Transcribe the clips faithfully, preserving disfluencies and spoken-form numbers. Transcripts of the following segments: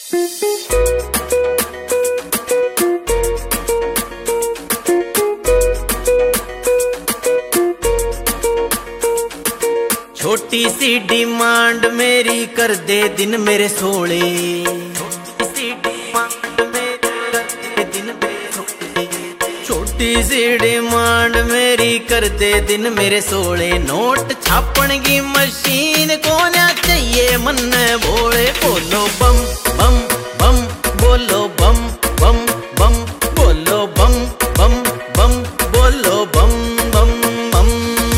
छोटी सी डिमांड मेरी कर दे दिन मेरे सोले, छोटी सी डिमांड मेरी कर दे दिन मेरे सोले, छोटी सी डिमांड मेरी कर दे दिन मेरे सोले। नोट छापन की मशीन को ना चाहिए मन भोले। बोलो बम बम बम, बोलो बम बम बम, बोलो बम बम बम, बोलो बम बम बम।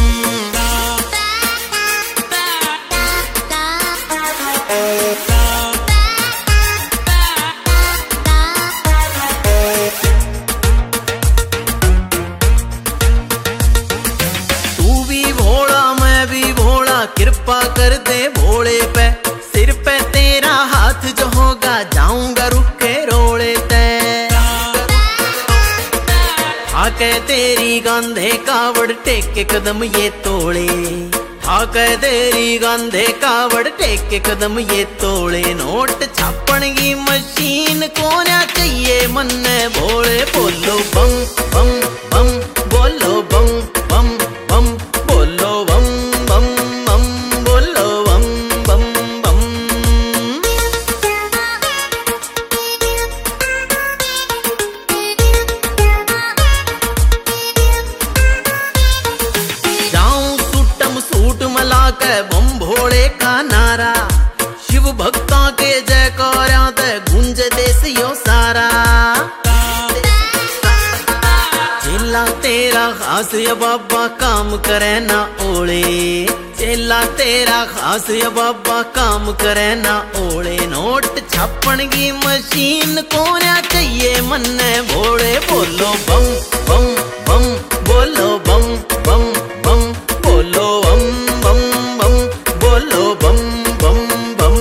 तू भी भोला मैं भी भोला, कृपा कर दे भोले पे। सिर पे तेरा हाथ जो होगा जाऊंगा रुके रोड़े ते। आके तेरी गांधे कावड़ टेके कदम ये तोड़े, आके तेरी गांधे कावड़ टेके कदम ये तोड़े। नोट छापन की मशीन को ना चाहिए मन भोले। बोलो बम बम बम, बोलो बम बम बम, बोलो बम बम बम, बोलो बम बम बम। जाऊं सूटम सूट मला के बम भोले का नारा। शिव भक्ता के जयकारा ते गूंज देश यो सारा। चेला तेरा खास या बाबा काम करे ना ओले, चेला तेरा खास या बाबा काम करे ना ओले। नोट छापन की मशीन को ना चाहिए मन भोले। बोलो बम बम बम, बोलो बम बम बम, बोलो बम बम बम, बोलो बम बम बम।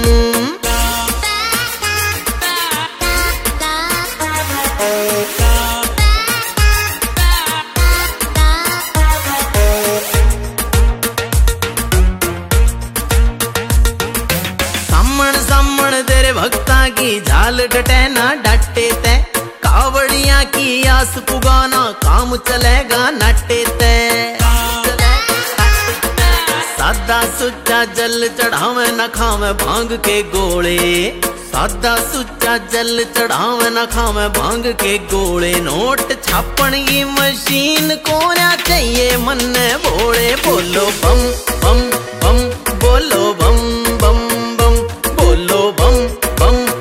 सामण सामण तेरे भक्ता की झाल डटे ना डाटे ते। कावड़िया की आस पुगाना काम चलेगा नाटे ते। सादा सुच्चा जल चढ़ावे न खावे भांग के गोले, सादा सुच्चा जल चढ़ावे न खावे भांग के गोले। नोट छापन की मशीन को ना चाहिए मन भोले। बोलो बम बम बम, बोलो बम बम बम, बोलो बम बम